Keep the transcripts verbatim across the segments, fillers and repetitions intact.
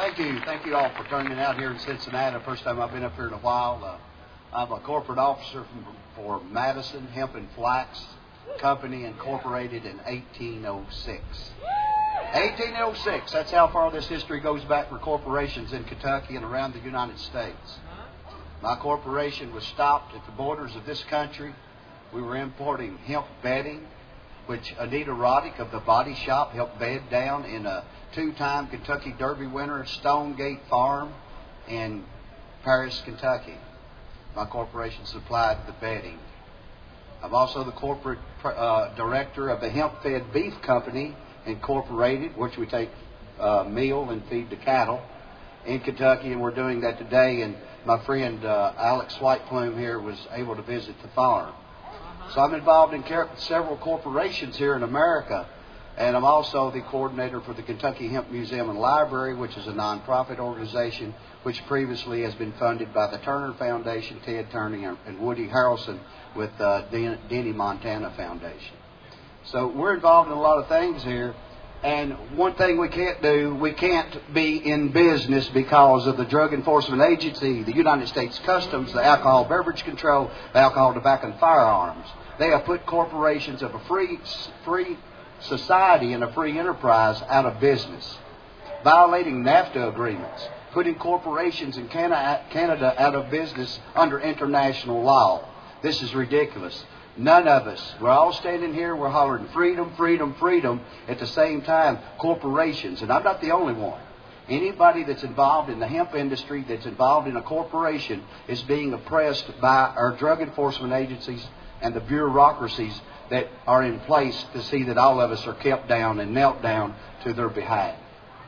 Thank you. Thank you all for turning out here in Cincinnati. First time I've been up here in a while. Uh, I'm a corporate officer from, for Madison Hemp and Flax Company, incorporated in eighteen oh six. eighteen oh six. That's how far this history goes back for corporations in Kentucky and around the United States. My corporation was stopped at the borders of this country. We were importing hemp bedding, which Anita Roddick of the Body Shop helped bed down in a two-time Kentucky Derby winner at Stonegate Farm in Paris, Kentucky. My corporation supplied the bedding. I'm also the corporate uh, director of the Hemp Fed Beef Company, Incorporated, which we take uh, meal and feed the cattle in Kentucky, and we're doing that today. And my friend uh, Alex Whiteplume here was able to visit the farm. So I'm involved in several corporations here in America, and I'm also the coordinator for the Kentucky Hemp Museum and Library, which is a nonprofit organization which previously has been funded by the Turner Foundation, Ted Turner, and Woody Harrelson with uh, Denny Montana Foundation. So we're involved in a lot of things here. And one thing we can't do, we can't be in business because of the Drug Enforcement Agency, the United States Customs, the Alcohol Beverage Control, the Alcohol, Tobacco, and Firearms. They have put corporations of a free, free society and a free enterprise out of business, violating NAFTA agreements, putting corporations in Canada out of business under international law. This is ridiculous. None of us. We're all standing here, we're hollering freedom, freedom, freedom. At the same time, corporations, and I'm not the only one. Anybody that's involved in the hemp industry, that's involved in a corporation, is being oppressed by our drug enforcement agencies and the bureaucracies that are in place to see that all of us are kept down and knelt down to their behalf.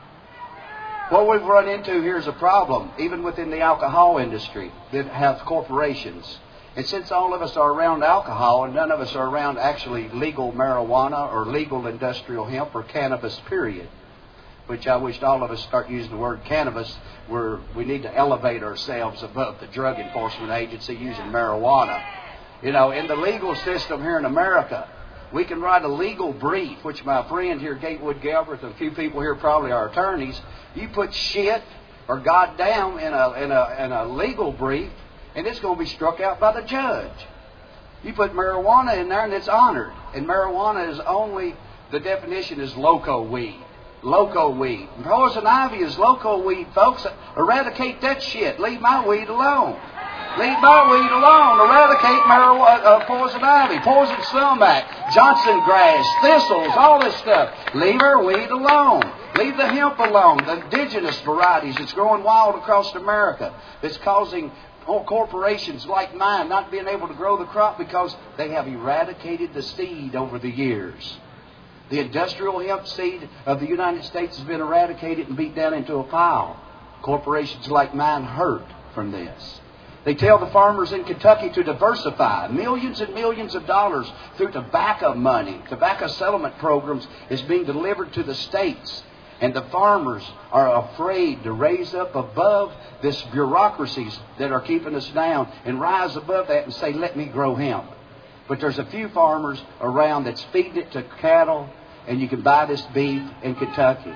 What we've run into here is a problem, even within the alcohol industry, that have corporations. And since all of us are around alcohol and none of us are around actually legal marijuana or legal industrial hemp or cannabis, period, which I wished all of us start using the word cannabis, where we need to elevate ourselves above the Drug Enforcement Agency using marijuana. You know, in the legal system here in America, we can write a legal brief, which my friend here, Gatewood Galbraith, and a few people here probably are attorneys. You put shit or goddamn in a, in a, in a legal brief, and it's going to be struck out by the judge. You put marijuana in there and it's honored. And marijuana is only, the definition is loco weed. Loco weed. And poison ivy is loco weed, folks. Eradicate that shit. Leave my weed alone. Leave my weed alone. Eradicate marijuana, uh, poison ivy, poison sumac, Johnson grass, thistles, all this stuff. Leave our weed alone. Leave the hemp alone. The indigenous varieties that's growing wild across America, that's causing corporations like mine not being able to grow the crop because they have eradicated the seed over the years. The industrial hemp seed of the United States has been eradicated and beat down into a pile. Corporations like mine hurt from this. They tell the farmers in Kentucky to diversify. Millions and millions of dollars through tobacco money, tobacco settlement programs is being delivered to the states. And the farmers are afraid to raise up above this bureaucracies that are keeping us down and rise above that and say, let me grow hemp. But there's a few farmers around that's feeding it to cattle, and you can buy this beef in Kentucky.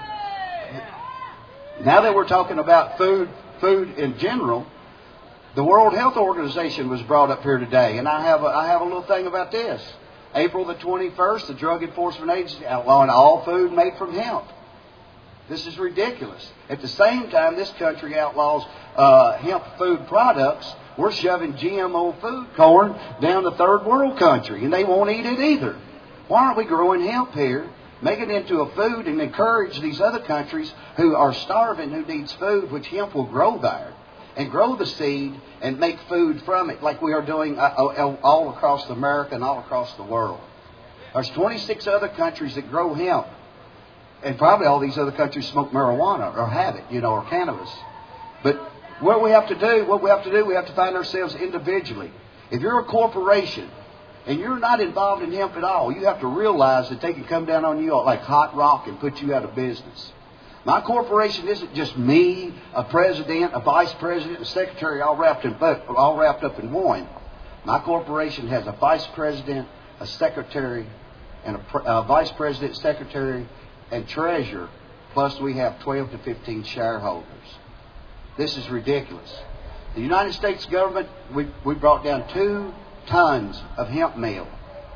Now that we're talking about food, food in general, the World Health Organization was brought up here today, and I have a, I have a little thing about this. April the twenty-first, the Drug Enforcement Agency outlawing all food made from hemp. This is ridiculous. At the same time, this country outlaws uh, hemp food products. We're shoving G M O food corn down the third world country, and they won't eat it either. Why aren't we growing hemp here, make it into a food, and encourage these other countries who are starving, who needs food, which hemp will grow there, and grow the seed and make food from it like we are doing all across America and all across the world. There's twenty-six other countries that grow hemp. And probably all these other countries smoke marijuana or have it, you know, or cannabis. But what we have to do, what we have to do, we have to find ourselves individually. If you're a corporation and you're not involved in hemp at all, you have to realize that they can come down on you like hot rock and put you out of business. My corporation isn't just me, a president, a vice president, a secretary, all wrapped in all wrapped up in one. My corporation has a vice president, a secretary, and a, a vice president, secretary, and treasurer Plus, we have twelve to fifteen shareholders. This is ridiculous. The United States government, we, we brought down two tons of hemp meal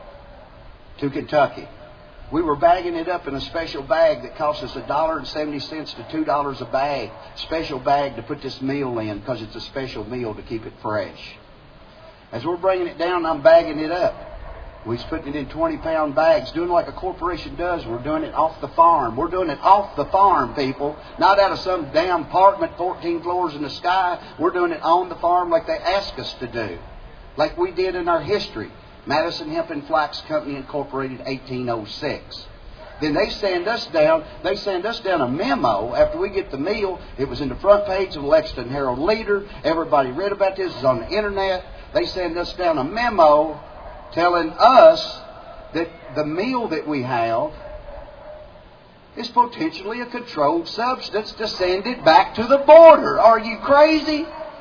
to Kentucky. We were bagging it up in a special bag that cost us one dollar and seventy cents to two dollars a bag. Special bag to put this meal in because it's a special meal to keep it fresh. As we're bringing it down, I'm bagging it up. We're putting it in twenty pound bags, doing like a corporation does. We're doing it off the farm. We're doing it off the farm, people. Not out of some damn apartment, fourteen floors in the sky. We're doing it on the farm like they ask us to do. Like we did in our history. Madison Hemp and Flax Company Incorporated, eighteen oh six. Then they send us down, they send us down a memo after we get the meal. It was in the front page of the Lexington Herald Leader. Everybody read about this. It's on the internet. They send us down a memo telling us that the meal that we have is potentially a controlled substance to send it back to the border. Are you crazy?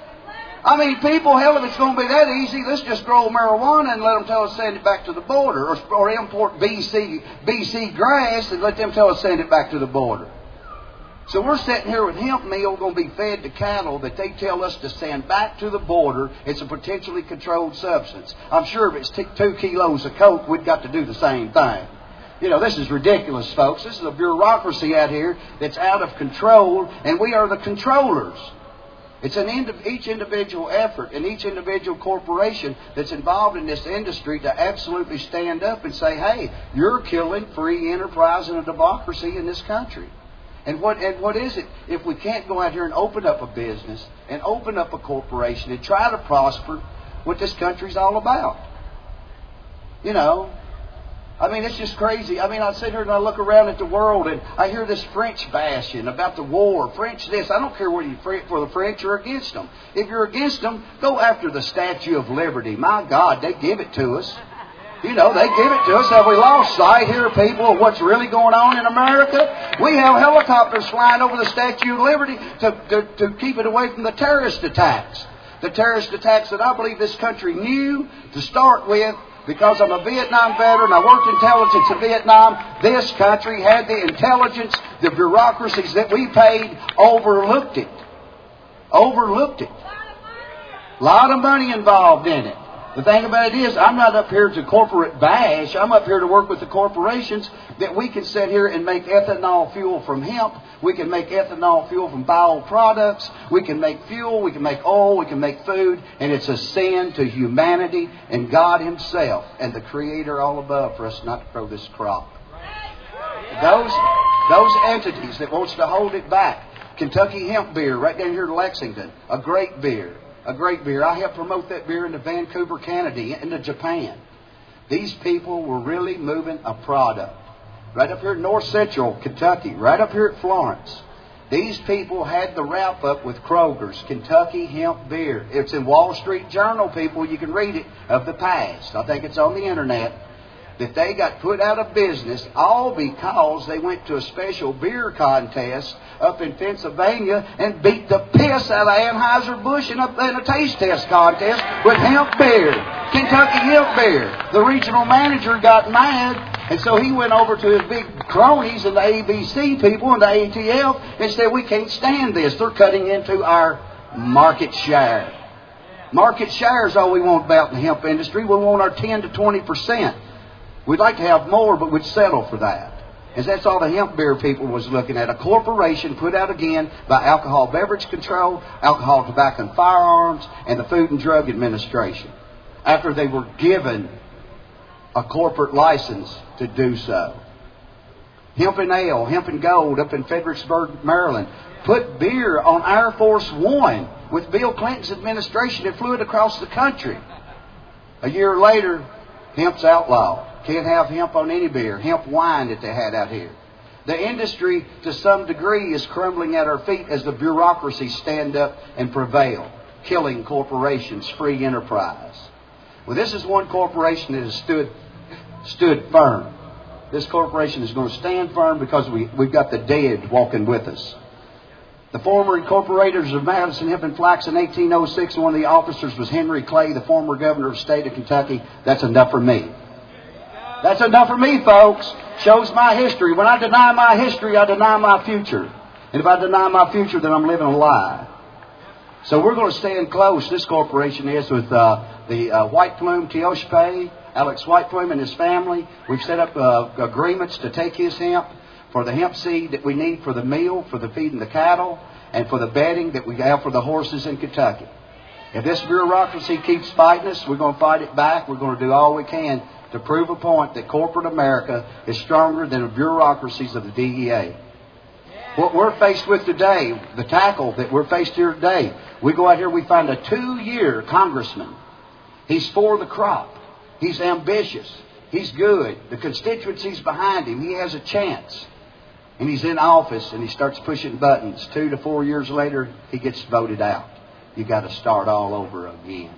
I mean, people, hell, if it's going to be that easy, let's just grow marijuana and let them tell us to send it back to the border. Or, or import B C, B C grass and let them tell us to send it back to the border. So we're sitting here with hemp meal going to be fed to cattle that they tell us to send back to the border. It's a potentially controlled substance. I'm sure if it's t- two kilos of coke, we've got to do the same thing. You know, this is ridiculous, folks. This is a bureaucracy out here that's out of control, and we are the controllers. It's an ind- each individual effort and each individual corporation that's involved in this industry to absolutely stand up and say, hey, you're killing free enterprise and a democracy in this country. And what and what is it if we can't go out here and open up a business and open up a corporation and try to prosper what this country's all about? You know, I mean, it's just crazy. I mean, I sit here and I look around at the world and I hear this French bashing about the war, French this. I don't care whether you're for the French or against them. If you're against them, go after the Statue of Liberty. My God, they give it to us. You know, they give it to us. Have we lost sight here, people, of what's really going on in America? We have helicopters flying over the Statue of Liberty to, to, to keep it away from the terrorist attacks. The terrorist attacks that I believe this country knew to start with. Because I'm a Vietnam veteran, I worked intelligence in Vietnam. This country had the intelligence, the bureaucracies that we paid overlooked it. Overlooked it. A lot of money involved in it. The thing about it is, I'm not up here to corporate bash. I'm up here to work with the corporations that we can sit here and make ethanol fuel from hemp. We can make ethanol fuel from bio products. We can make fuel. We can make oil. We can make food. And it's a sin to humanity and God Himself and the Creator all above for us not to grow this crop. Those, those entities that wants to hold it back. Kentucky Hemp Beer right down here in Lexington. A great beer. A great beer. I helped promote that beer into Vancouver, Canada, into Japan. These people were really moving a product. Right up here in North Central Kentucky, right up here at Florence. These people had the wrap up with Kroger's Kentucky Hemp Beer. It's in Wall Street Journal, people. You can read it, of the past. I think it's on the internet. That they got put out of business all because they went to a special beer contest up in Pennsylvania and beat the piss out of Anheuser-Busch in a, in a taste test contest with hemp beer. Kentucky Hemp Beer. The regional manager got mad, and so he went over to his big cronies and the A B C people and the A T F and said, we can't stand this. They're cutting into our market share. Market share is all we want about in the hemp industry. We want our ten to twenty percent. We'd like to have more, but we'd settle for that. And that's all the hemp beer people was looking at. A corporation put out again by Alcohol Beverage Control, Alcohol, Tobacco, and Firearms, and the Food and Drug Administration. After they were given a corporate license to do so. Hemp and Ale, Hemp and Gold up in Fredericksburg, Maryland, put beer on Air Force One with Bill Clinton's administration and flew it across the country. A year later, hemp's outlawed. Can't have hemp on any beer. Hemp wine that they had out here. The industry, to some degree, is crumbling at our feet as the bureaucracies stand up and prevail, killing corporations, free enterprise. Well, this is one corporation that has stood stood firm. This corporation is going to stand firm because we, we've got the dead walking with us. The former incorporators of Madison Hemp and Flax in eighteen oh six, one of the officers was Henry Clay, the former governor of the state of Kentucky. That's enough for me. That's enough for me, folks. Shows my history. When I deny my history, I deny my future. And if I deny my future, then I'm living a lie. So we're going to stand close, this corporation is, with uh, the uh, White Plume Teospe, Alex White Plume and his family. We've set up uh, agreements to take his hemp for the hemp seed that we need for the meal, for the feeding the cattle, and for the bedding that we have for the horses in Kentucky. If this bureaucracy keeps fighting us, we're going to fight it back. We're going to do all we can to prove a point that corporate America is stronger than the bureaucracies of the D E A. What we're faced with today, the tackle that we're faced here today, we go out here, we find a two-year congressman. He's for the crop. He's ambitious. He's good. The constituency's behind him. He has a chance. And he's in office and he starts pushing buttons. Two to four years later, he gets voted out. You've got to start all over again.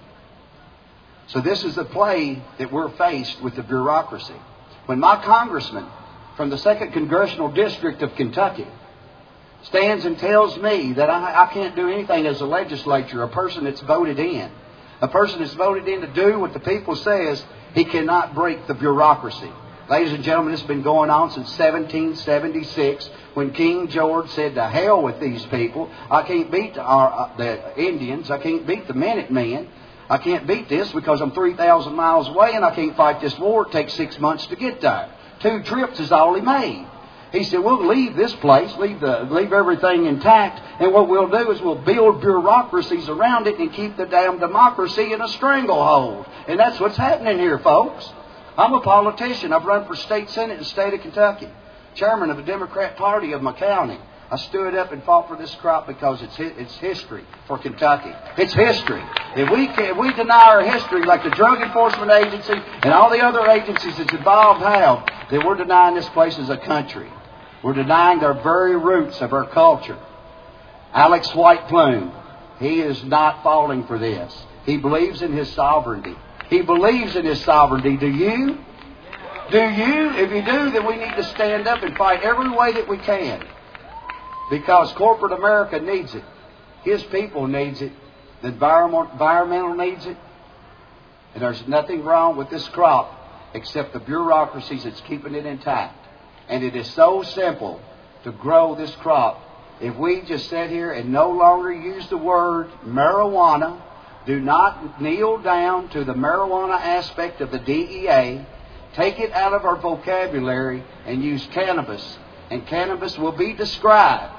So this is the play that we're faced with the bureaucracy. When my congressman from the second Congressional District of Kentucky stands and tells me that I, I can't do anything as a legislature, a person that's voted in, a person that's voted in to do what the people says, he cannot break the bureaucracy. Ladies and gentlemen, this has been going on since seventeen seventy-six when King George said, to hell with these people. I can't beat the, uh, the Indians. I can't beat the Minutemen. I can't beat this because I'm three thousand miles away and I can't fight this war. It takes six months to get there. Two trips is all he made. He said, we'll leave this place, leave the leave everything intact, and what we'll do is we'll build bureaucracies around it and keep the damn democracy in a stranglehold. And that's what's happening here, folks. I'm a politician. I've run for state senate in the state of Kentucky, chairman of the Democrat Party of my county. I stood up and fought for this crop because it's it's history for Kentucky. It's history. If we can, if we deny our history, like the Drug Enforcement Agency and all the other agencies that's involved have, then we're denying this place as a country. We're denying the very roots of our culture. Alex White Plume, he is not falling for this. He believes in his sovereignty. He believes in his sovereignty. Do you? Do you? If you do, then we need to stand up and fight every way that we can. Because corporate America needs it. His people needs it. The environmental needs it. And there's nothing wrong with this crop except the bureaucracies that's keeping it intact. And it is so simple to grow this crop. If we just sit here and no longer use the word marijuana, do not kneel down to the marijuana aspect of the D E A, take it out of our vocabulary and use cannabis. And cannabis will be described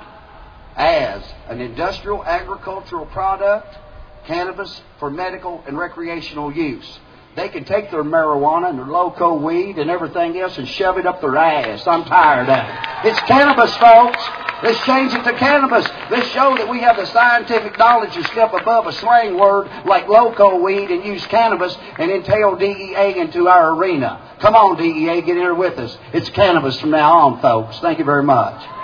as an industrial agricultural product, cannabis for medical and recreational use. They can take their marijuana and their loco weed and everything else and shove it up their ass. I'm tired of it. It's cannabis, folks. Let's change it to cannabis. Let's show that we have the scientific knowledge to step above a slang word like loco weed and use cannabis and entail D E A into our arena. Come on, D E A, get in here with us. It's cannabis from now on, folks. Thank you very much.